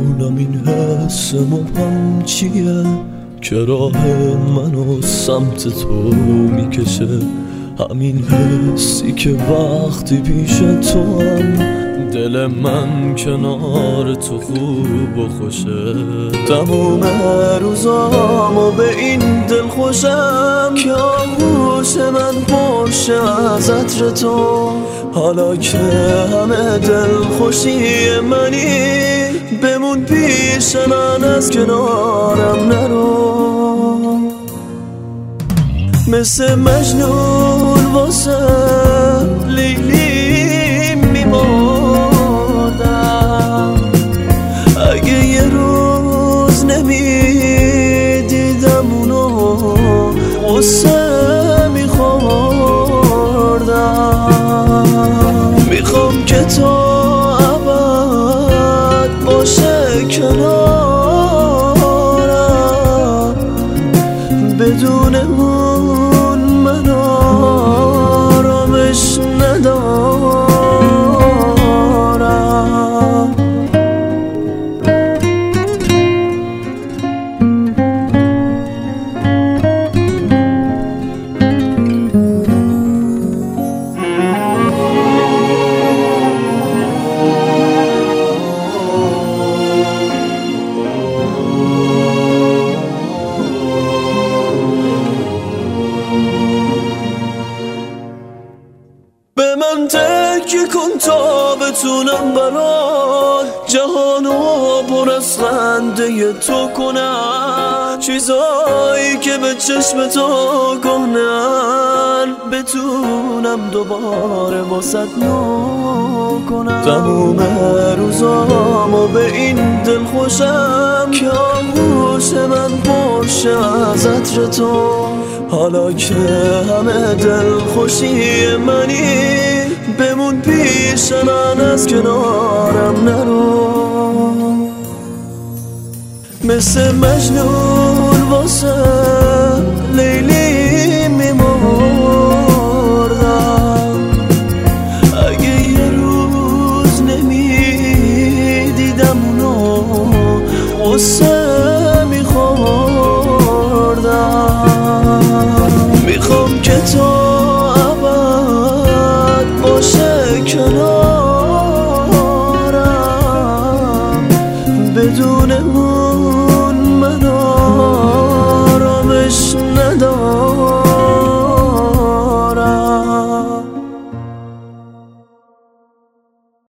نمیدونم این حس مبهم چیه که راه منو سمت تو میکشه. همین حسی که وقتی پیش تو هم دل من کنار تو خوب و خوشه. تموم روزامو به این دل خوشم که آغوش من پرشه از عطر تو. حالا که همه دل خوشی منی بمون پیش من از کنارم نرو. مثل مجنون واسه لیلی میمردم اگه یه روز نمیدیدم اونو غصه میخوردم. میخوام که تو ابد باشه کنارم بدون اون من آرامش ندارم. به من تکیه کن تا بتونم برات جهانو پر از خنده تو کنم. چیزایی که به چشم تو کنن بتونم دوباره واسط نو کنم. تموم روزامو به این دل خوشم که آغوش من پرشه از عطر تو. حالا که همه دل خوشی منی بمون پیش من از کنارم نرو. مثل مجنون واسه لیلی میمردم اگه یه روز نمیدیدم اونو غصه